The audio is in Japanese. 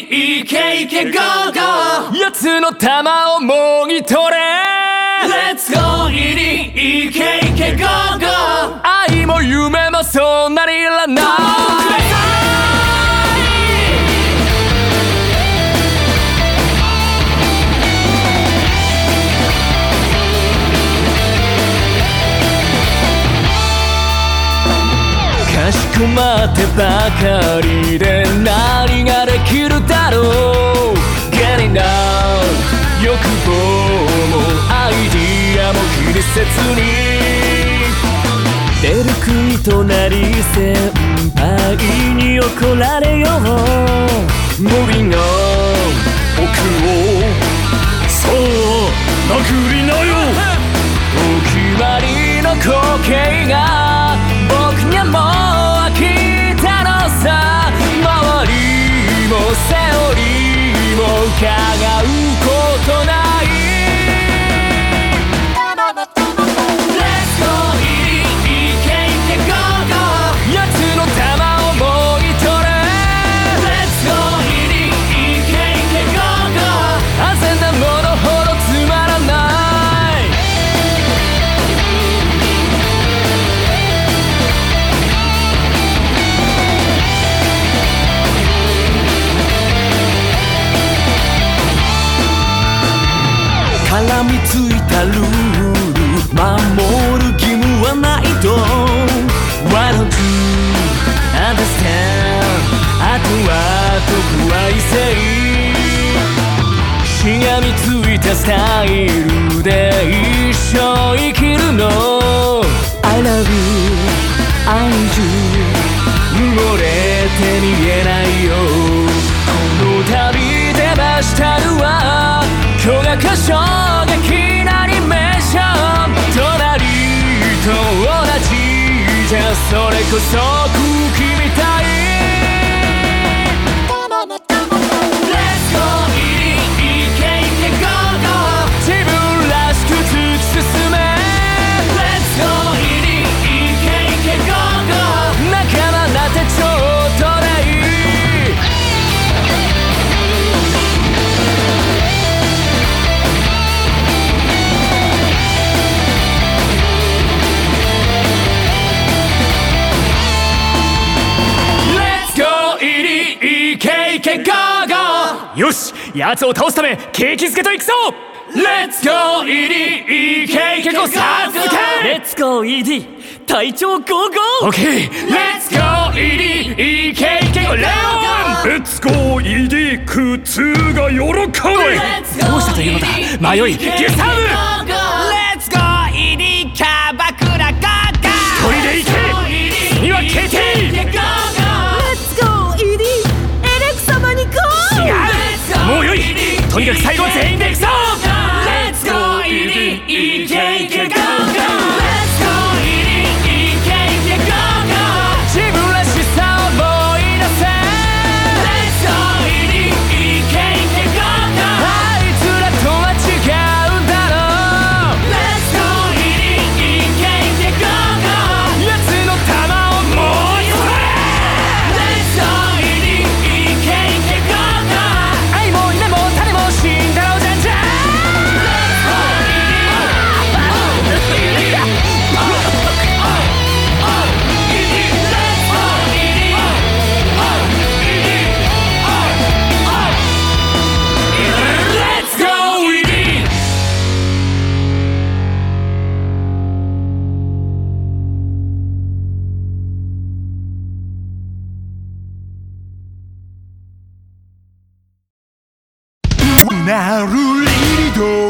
イケイケゴーゴー奴の玉をもぎ取れ Let's go イケイケゴーゴー愛も夢もそんなにいらないかしこまってばかりで何ができるだろう Getting down 欲望もアイディアも気にせずに出る杭となり先輩に怒られよう Moving on 僕をそう殴りなよお決まりの光景が僕にはもう飽きたのさ周りもセオリーも伺うことない Let's go イケイケゴーゴー奴の玉をもぎ取れ Let's go イケイケゴーゴー安全なものほどつまらない絡みついたルール守る義務はないと Why don't you understand あとは得は異性しがみついたスタイルで一生生きるの I love you I need you 漏れて見えないよこの旅で出したるは巨額衝撃なアニメーション隣と同じじゃそれこそ空気みたい Let's go イケイケゴーゴー自分らしく突き進め Let's go イケイケゴーゴー仲間だってちょっとでいいよし奴を倒すため景気づけといくぞ Let's go イケイケゴーゴーさあ続け Let's go ED 隊長ゴーゴー OK Let's go ED イケイケゴーレオン Let's go ED 靴が喜ぶおいどうしたというのだ迷い揺さぶ Let's go キャバクラゴーゴー一人で行け次は KT もうよいとにかく最後は全員で行くぞ Let's go イケイケゴーゴー Let's go イケイケゴーゴー自分らしさを思い出せ Let's go イケイケゴーゴーあいつらとは違うんだろう Let's go イケイケゴーゴー奴の玉をもぎ取れ Let's go イケイケゴーゴー愛も夢も種も死んだろうじゃんじゃんなるリード